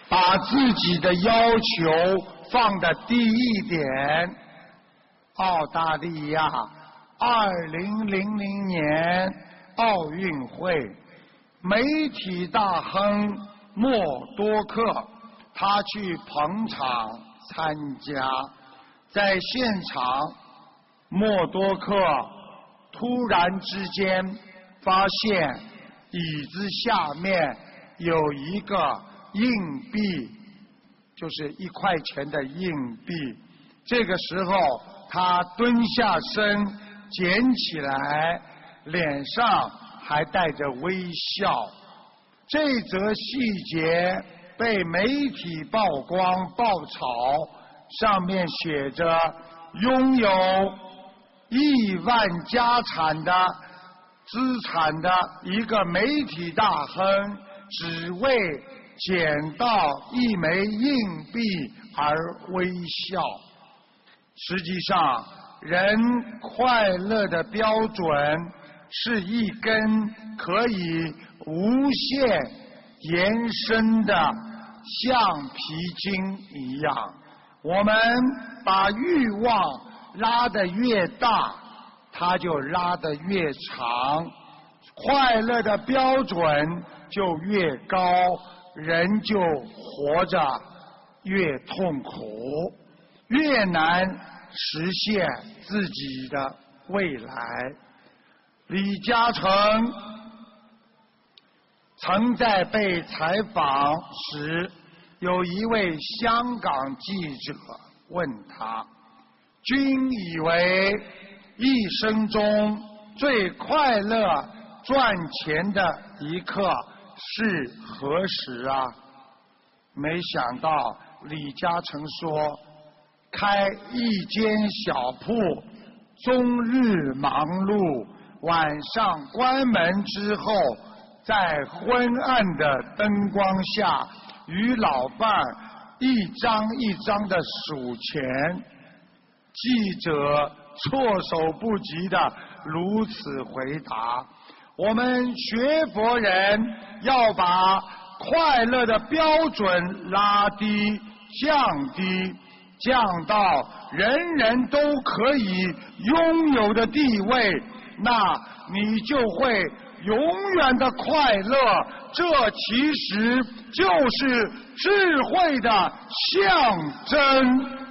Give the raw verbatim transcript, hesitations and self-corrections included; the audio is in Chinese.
把自己的要求放得低一点。澳大利亚二零零零年奥运会，媒体大亨默多克，他去捧场参加，在现场，默多克突然之间发现椅子下面有一个硬币，就是一块钱的硬币。这个时候，他蹲下身捡起来，脸上还带着微笑。这则细节被媒体曝光爆炒，上面写着拥有亿万家产的资产的一个媒体大亨，只为捡到一枚硬币而微笑。实际上，人快乐的标准是一根可以无限延伸的橡皮筋一样，我们把欲望拉得越大，它就拉得越长，快乐的标准就越高，人就活着越痛苦，越难实现自己的未来。李嘉诚曾在被采访时，有一位香港记者问他，君以为一生中最快乐赚钱的一刻是何时啊？没想到李嘉诚说，开一间小铺，终日忙碌，晚上关门之后，在昏暗的灯光下，与老伴儿一张一张的数钱。记者措手不及地如此回答。我们学佛人要把快乐的标准拉低、降低，降到人人都可以拥有的地位，那你就会永远的快乐。这其实就是智慧的象征。